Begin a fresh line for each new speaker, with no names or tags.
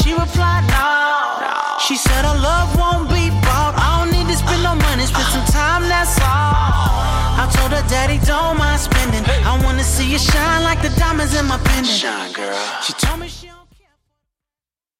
She replied, no. She said her love won't be bought. I don't need to spend no money, spend some time, that's all. I told her daddy don't mind spending. I wanna see you shine like the diamonds in my pendant.
Shine, girl.
She told me she